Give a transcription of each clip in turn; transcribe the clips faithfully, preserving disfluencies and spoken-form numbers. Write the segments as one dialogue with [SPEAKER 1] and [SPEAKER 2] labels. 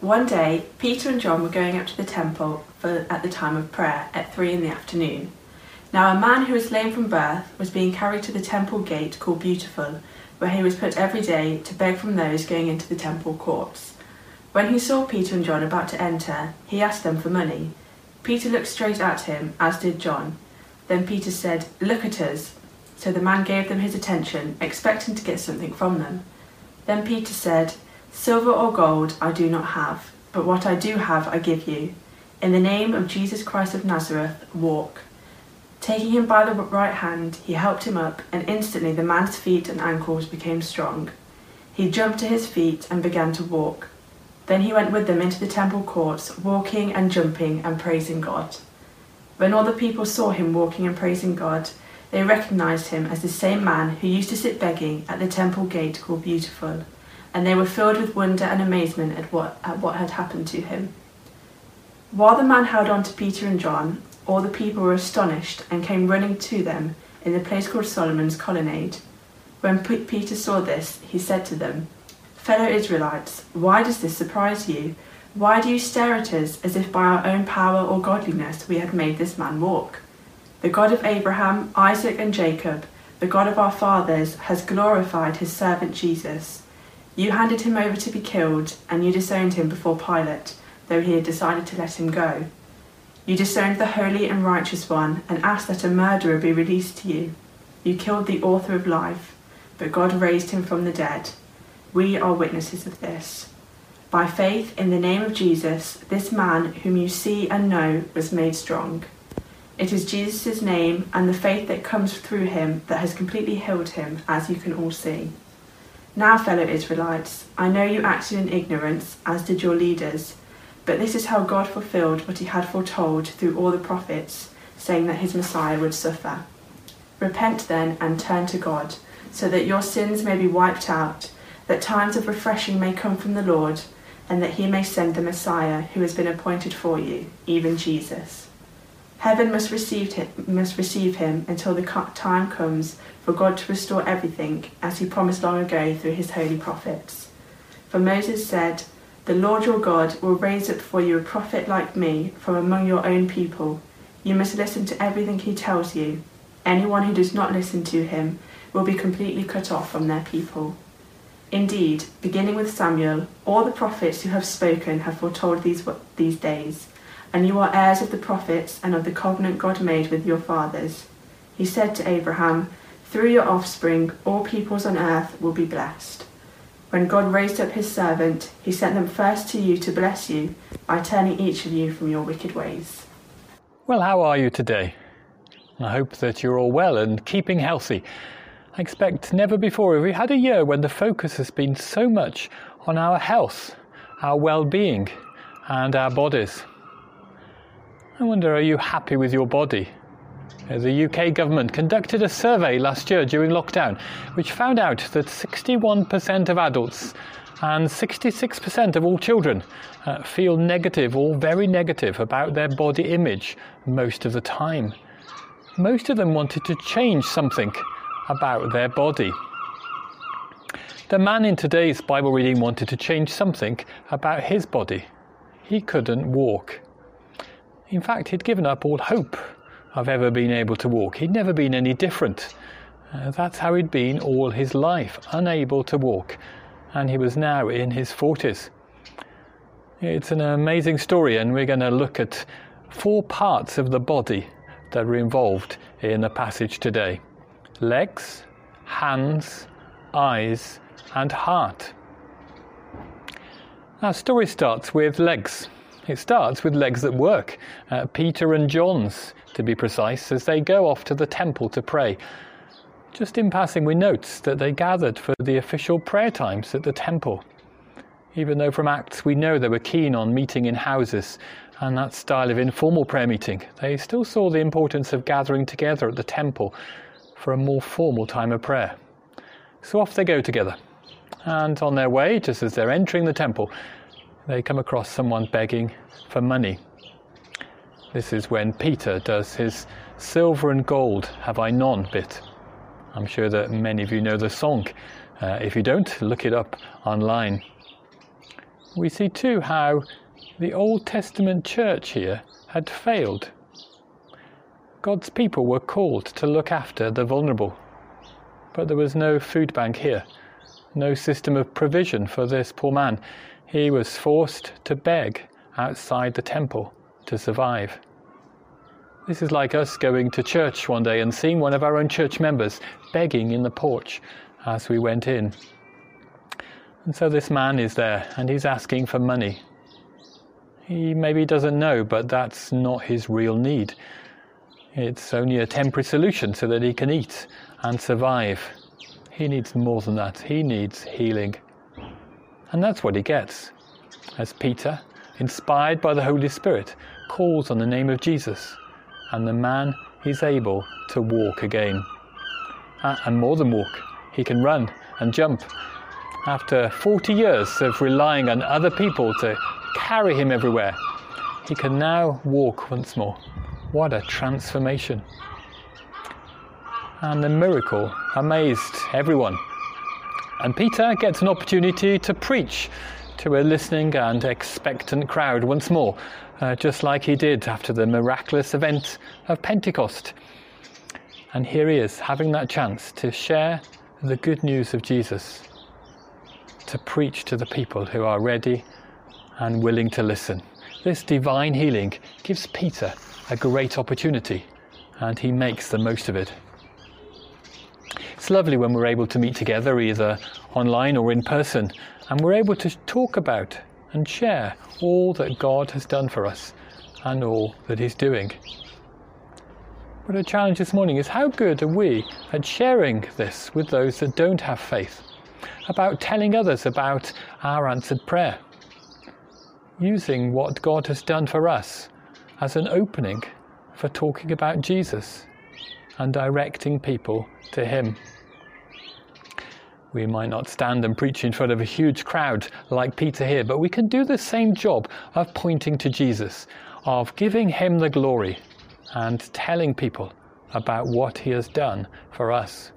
[SPEAKER 1] One day, Peter and John were going up to the temple for, at the time of prayer at three in the afternoon. Now a man who was lame from birth was being carried to the temple gate called Beautiful, where he was put every day to beg from those going into the temple courts. When he saw Peter and John about to enter, he asked them for money. Peter looked straight at him, as did John. Then Peter said, "Look at us." So the man gave them his attention, expecting to get something from them. Then Peter said, "Silver or gold I do not have, but what I do have I give you. In the name of Jesus Christ of Nazareth, walk." Taking him by the right hand, he helped him up, and instantly the man's feet and ankles became strong. He jumped to his feet and began to walk. Then he went with them into the temple courts, walking and jumping and praising God. When all the people saw him walking and praising God, they recognized him as the same man who used to sit begging at the temple gate called Beautiful, and they were filled with wonder and amazement at what, at what had happened to him. While the man held on to Peter and John, all the people were astonished and came running to them in the place called Solomon's Colonnade. When P- Peter saw this, he said to them, "Fellow Israelites, why does this surprise you? Why do you stare at us as if by our own power or godliness we had made this man walk? The God of Abraham, Isaac and Jacob, the God of our fathers, has glorified his servant Jesus. You handed him over to be killed, and you disowned him before Pilate, though he had decided to let him go. You disowned the Holy and Righteous One and asked that a murderer be released to you. You killed the author of life, but God raised him from the dead. We are witnesses of this. By faith in the name of Jesus, this man whom you see and know was made strong. It is Jesus' name and the faith that comes through him that has completely healed him, as you can all see. Now, fellow Israelites, I know you acted in ignorance, as did your leaders, but this is how God fulfilled what he had foretold through all the prophets, saying that his Messiah would suffer. Repent then and turn to God, so that your sins may be wiped out, that times of refreshing may come from the Lord, and that he may send the Messiah who has been appointed for you, even Jesus. Heaven must receive him, must receive him until the time comes for God to restore everything, as he promised long ago through his holy prophets. For Moses said, "The Lord your God will raise up for you a prophet like me from among your own people. You must listen to everything he tells you. Anyone who does not listen to him will be completely cut off from their people." Indeed, beginning with Samuel, all the prophets who have spoken have foretold these, these days, and you are heirs of the prophets and of the covenant God made with your fathers. He said to Abraham, "Through your offspring, all peoples on earth will be blessed." When God raised up his servant, he sent them first to you to bless you by turning each of you from your wicked ways.
[SPEAKER 2] Well, how are you today? I hope that you're all well and keeping healthy. I expect never before have we had a year when the focus has been so much on our health, our well-being and our bodies. I wonder, are you happy with your body? The U K government conducted a survey last year during lockdown, which found out that sixty-one percent of adults and sixty-six percent of all children uh, feel negative or very negative about their body image most of the time. Most of them wanted to change something about their body. The man in today's Bible reading wanted to change something about his body. He couldn't walk. In fact, he'd given up all hope of ever being able to walk. He'd never been any different. Uh, that's how he'd been all his life, unable to walk. And he was now in his forties. It's an amazing story, and we're going to look at four parts of the body that are involved in the passage today. Legs, hands, eyes, and heart. Our story starts with legs. It starts with legs that work, uh, Peter and John's, to be precise, as they go off to the temple to pray. Just in passing, we note that they gathered for the official prayer times at the temple. Even though from Acts we know they were keen on meeting in houses and that style of informal prayer meeting, they still saw the importance of gathering together at the temple for a more formal time of prayer. So off they go together. And on their way, just as they're entering the temple, they come across someone begging for money. This is when Peter does his "silver and gold have I none" bit. I'm sure that many of you know the song. Uh, if you don't, look it up online. we see too how the Old Testament church here had failed. God's people were called to look after the vulnerable, but there was no food bank here, no system of provision for this poor man. He was forced to beg outside the temple to survive. This is like us going to church one day and seeing one of our own church members begging in the porch as we went in. And so this man is there and he's asking for money. He maybe doesn't know, but that's not his real need. It's only a temporary solution so that he can eat and survive. He needs more than that. He needs healing. And that's what he gets as Peter, inspired by the Holy Spirit, calls on the name of Jesus, and the man is able to walk again. Ah, and more than walk, he can run and jump. After forty years of relying on other people to carry him everywhere, he can now walk once more. What a transformation. And the miracle amazed everyone. And Peter gets an opportunity to preach to a listening and expectant crowd once more, uh, just like he did after the miraculous event of Pentecost. And here he is, having that chance to share the good news of Jesus, to preach to the people who are ready and willing to listen. This divine healing gives Peter a great opportunity, and he makes the most of it. It's lovely when we're able to meet together, either online or in person, and we're able to talk about and share all that God has done for us and all that he's doing. But a challenge this morning is, how good are we at sharing this with those that don't have faith, about telling others about our answered prayer, using what God has done for us as an opening for talking about Jesus and directing people to him. We might not stand and preach in front of a huge crowd like Peter here, but we can do the same job of pointing to Jesus, of giving him the glory and telling people about what he has done for us.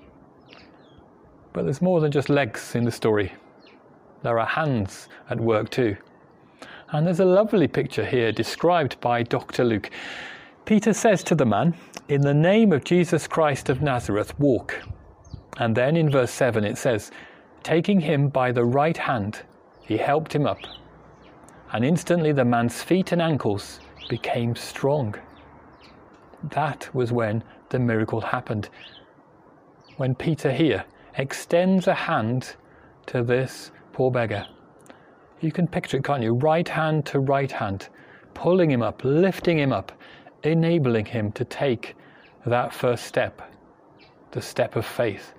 [SPEAKER 2] But there's more than just legs in the story. There are hands at work too. And there's a lovely picture here described by Doctor Luke. Peter says to the man, "In the name of Jesus Christ of Nazareth, walk." And then in verse seven it says, "Taking him by the right hand, he helped him up. And instantly the man's feet and ankles became strong." That was when the miracle happened. When Peter here extends a hand to this poor beggar. You can picture it, can't you? Right hand to right hand, pulling him up, lifting him up, enabling him to take that first step, the step of faith.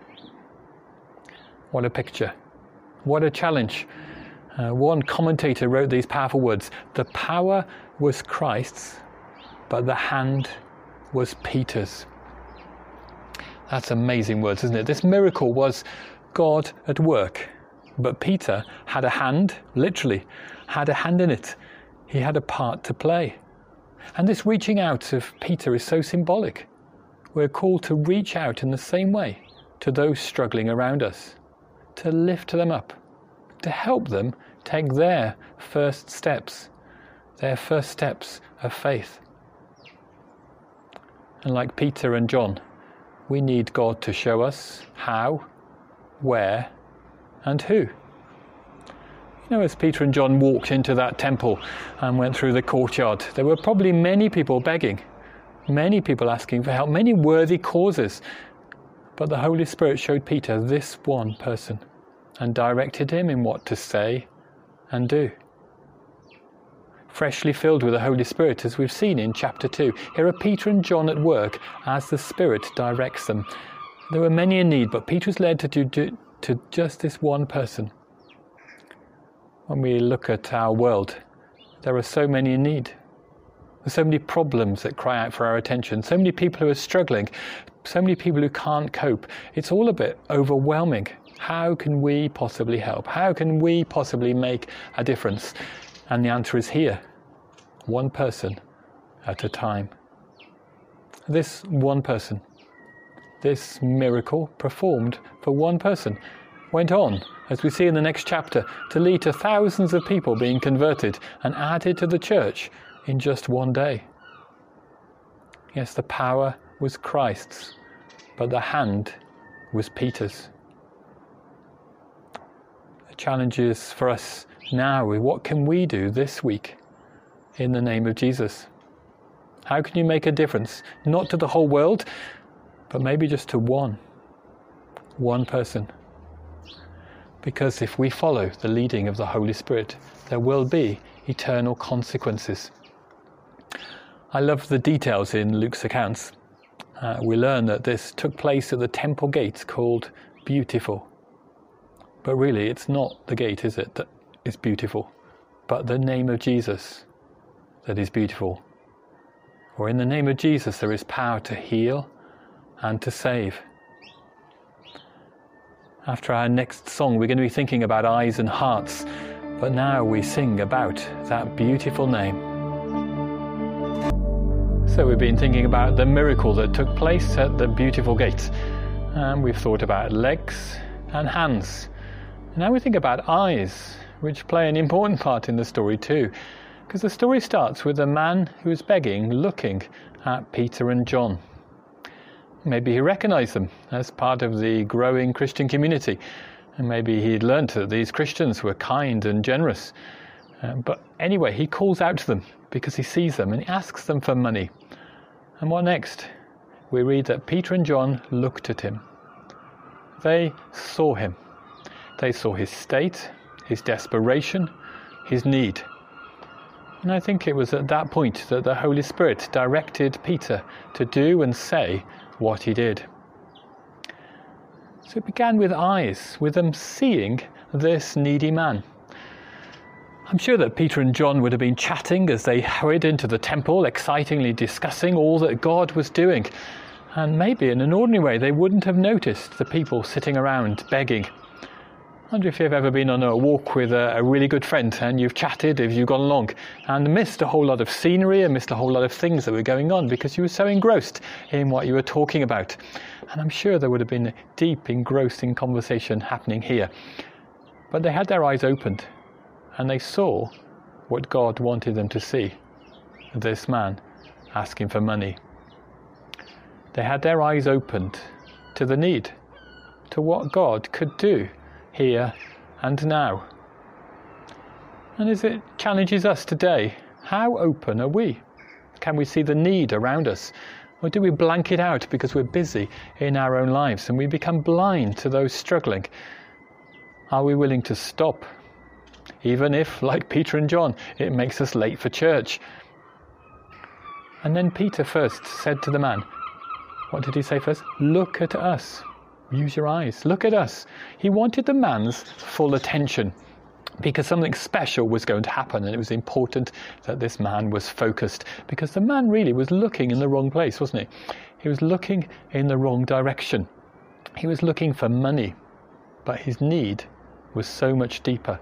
[SPEAKER 2] What a picture. What a challenge. Uh, one commentator wrote these powerful words: "The power was Christ's, but the hand was Peter's." That's amazing words, isn't it? This miracle was God at work. But Peter had a hand, literally, had a hand in it. He had a part to play. And this reaching out of Peter is so symbolic. We're called to reach out in the same way to those struggling around us, to lift them up, to help them take their first steps, their first steps of faith. And like Peter and John, we need God to show us how, where, and who. You know, as Peter and John walked into that temple and went through the courtyard, there were probably many people begging, many people asking for help, many worthy causes. But the Holy Spirit showed Peter this one person and directed him in what to say and do. Freshly filled with the Holy Spirit, as we've seen in chapter two, here are Peter and John at work as the Spirit directs them. There were many in need, but Peter was led to do to just this one person. When we look at our world, there are so many in need. There's so many problems that cry out for our attention, so many people who are struggling, so many people who can't cope. It's all a bit overwhelming. How can we possibly help? How can we possibly make a difference? And the answer is here, one person at a time. This one person, this miracle performed for one person. went on, as we see in the next chapter, to lead to thousands of people being converted and added to the church in just one day. Yes, the power was Christ's, but the hand was Peter's. The challenge is for us now, what can we do this week in the name of Jesus? How can you make a difference, not to the whole world, but maybe just to one, one person? Because if we follow the leading of the Holy Spirit, there will be eternal consequences. I love the details in Luke's accounts. Uh, we learn that this took place at the temple gate called Beautiful. But really, it's not the gate, is it, that is beautiful, but the name of Jesus that is beautiful. For in the name of Jesus there is power to heal and to save. After our next song, we're going to be thinking about eyes and hearts, but now we sing about that beautiful name. So we've been thinking about the miracle that took place at the Beautiful Gate, and we've thought about legs and hands. And now we think about eyes, which play an important part in the story too, because the story starts with a man who is begging, looking at Peter and John. Maybe he recognized them as part of the growing Christian community, and maybe he'd learnt that these Christians were kind and generous. Uh, but anyway, he calls out to them because he sees them and he asks them for money. And what next? We read that Peter and John looked at him. They saw him. They saw his state, his desperation, his need. And I think it was at that point that the Holy Spirit directed Peter to do and say what he did. So it began with eyes, with them seeing this needy man. I'm sure that Peter and John would have been chatting as they hurried into the temple, excitingly discussing all that God was doing. And maybe in an ordinary way they wouldn't have noticed the people sitting around begging. I wonder if you've ever been on a walk with a, a really good friend and you've chatted as you've gone along and missed a whole lot of scenery and missed a whole lot of things that were going on because you were so engrossed in what you were talking about. And I'm sure there would have been a deep, engrossing conversation happening here. But they had their eyes opened and they saw what God wanted them to see. This man asking for money. They had their eyes opened to the need, to what God could do here and now. And as it challenges us today, how open are we? Can we see the need around us? Or do we blank it out because we're busy in our own lives and we become blind to those struggling? Are we willing to stop? Even if, like Peter and John, it makes us late for church. And then Peter first said to the man, what did he say first? Look at us. Use your eyes. Look at us. He wanted the man's full attention because something special was going to happen, and it was important that this man was focused because the man really was looking in the wrong place, wasn't he? He was looking in the wrong direction. He was looking for money, but his need was so much deeper.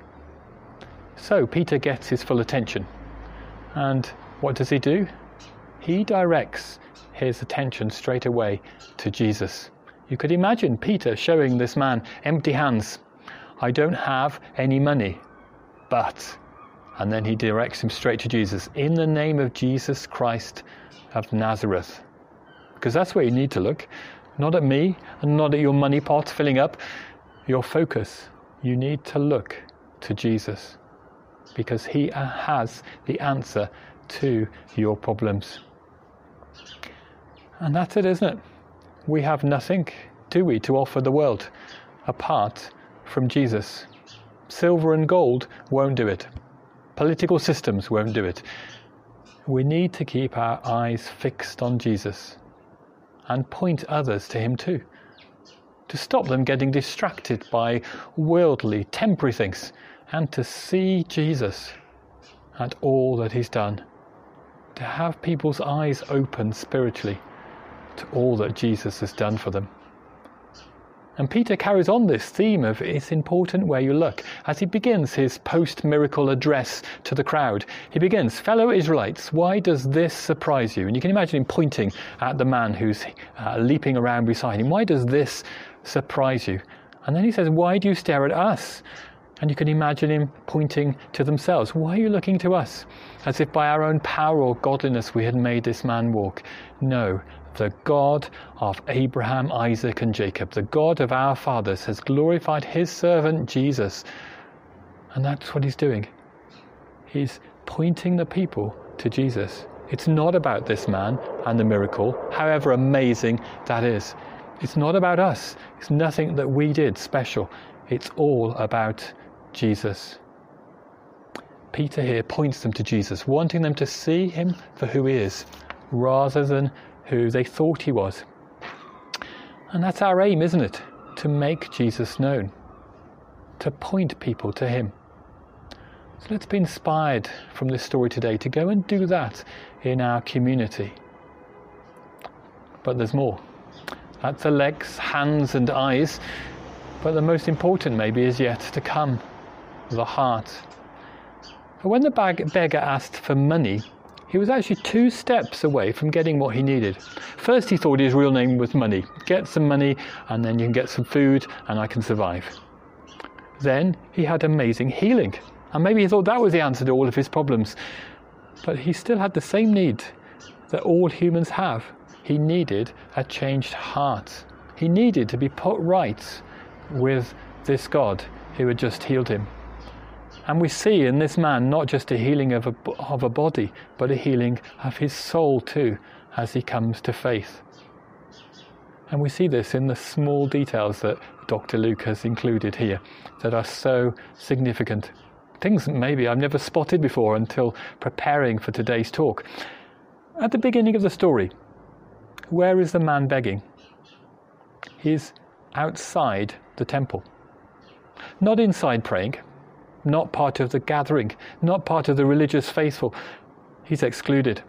[SPEAKER 2] So Peter gets his full attention. And what does he do? He directs his attention straight away to Jesus. You could imagine Peter showing this man empty hands. I don't have any money, but, and then he directs him straight to Jesus. In the name of Jesus Christ of Nazareth. Because that's where you need to look. Not at me and not at your money pot filling up. Your focus, you need to look to Jesus. Because he has the answer to your problems. And that's it, isn't it? We have nothing, do we, to offer the world apart from Jesus. Silver and gold won't do it. Political systems won't do it. We need to keep our eyes fixed on Jesus and point others to him too. To stop them getting distracted by worldly, temporary things and to see Jesus and all that he's done. To have people's eyes open spiritually to all that Jesus has done for them. And Peter carries on this theme of it's important where you look. As he begins his post-miracle address to the crowd, he begins, fellow Israelites, why does this surprise you? And you can imagine him pointing at the man who's uh, leaping around beside him. Why does this surprise you? And then he says, why do you stare at us? And you can imagine him pointing to themselves. Why are you looking to us? As if by our own power or godliness we had made this man walk. No, the God of Abraham, Isaac and Jacob, the God of our fathers, has glorified his servant Jesus. And that's what he's doing. He's pointing the people to Jesus. It's not about this man and the miracle, however amazing that is. It's not about us. It's nothing that we did special. It's all about Jesus. Peter here points them to Jesus, wanting them to see him for who he is, rather than who they thought he was. And that's our aim, isn't it? To make Jesus known, to point people to him. So let's be inspired from this story today to go and do that in our community. But there's more. That's the legs, hands and eyes. But the most important maybe is yet to come, the heart. But when the bag- beggar asked for money, he was actually two steps away from getting what he needed. First he thought his real name was money. Get some money and then you can get some food and I can survive. Then he had amazing healing. And maybe he thought that was the answer to all of his problems. But he still had the same need that all humans have. He needed a changed heart. He needed to be put right with this God who had just healed him. And we see in this man not just a healing of a, of a body, but a healing of his soul too, as he comes to faith. And we see this in the small details that Doctor Luke has included here that are so significant. Things maybe I've never spotted before until preparing for today's talk. At the beginning of the story, where is the man begging? He's outside the temple. Not inside praying, not part of the gathering, not part of the religious faithful. He's excluded.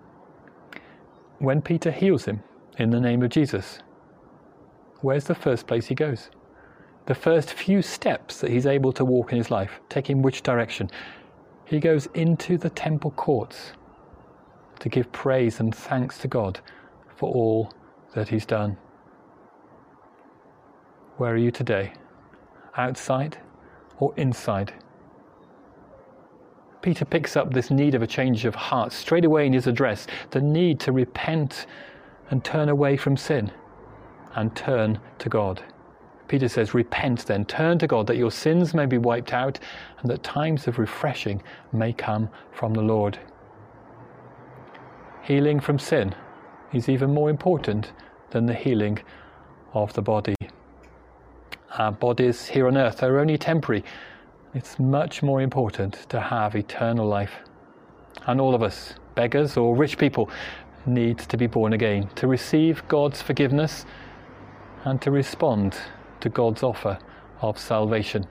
[SPEAKER 2] When Peter heals him in the name of Jesus, where's the first place he goes? The first few steps that he's able to walk in his life, take him which direction? He goes into the temple courts to give praise and thanks to God for all that he's done. Where are you today? Outside or inside? Peter picks up this need of a change of heart straight away in his address, the need to repent and turn away from sin and turn to God. Peter says, repent then, turn to God that your sins may be wiped out and that times of refreshing may come from the Lord. Healing from sin is even more important than the healing of the body. Our bodies here on earth are only temporary. It's much more important to have eternal life. And all of us, beggars or rich people, need to be born again, to receive God's forgiveness and to respond to God's offer of salvation.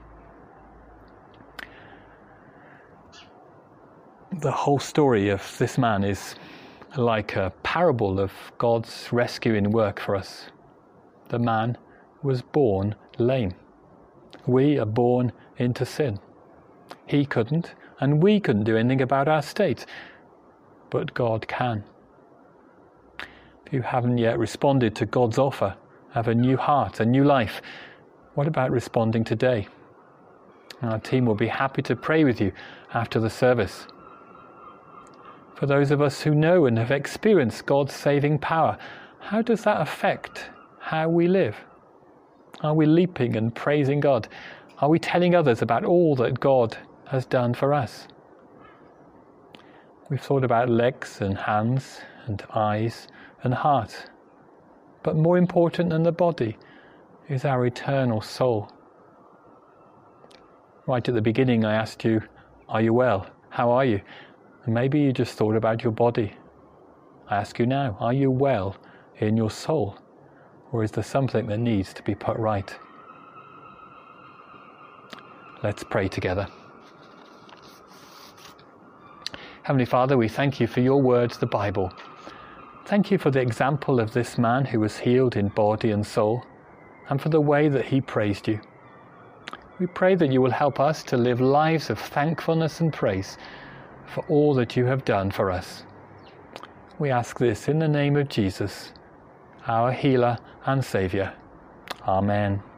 [SPEAKER 2] The whole story of this man is like a parable of God's rescuing work for us. The man was born lame. We are born into sin. He couldn't, and we couldn't do anything about our state, but God can. If you haven't yet responded to God's offer of a new heart, a new life, what about responding today? Our team will be happy to pray with you after the service. For those of us who know and have experienced God's saving power, how does that affect how we live? Are we leaping and praising God? Are we telling others about all that God has done for us? We've thought about legs and hands and eyes and heart. But more important than the body is our eternal soul. Right at the beginning I asked you, are you well? How are you? And maybe you just thought about your body. I ask you now, are you well in your soul? Or is there something that needs to be put right? Let's pray together. Heavenly Father, we thank you for your words, the Bible. Thank you for the example of this man who was healed in body and soul, and for the way that he praised you. We pray that you will help us to live lives of thankfulness and praise for all that you have done for us. We ask this in the name of Jesus, our healer and Saviour. Amen.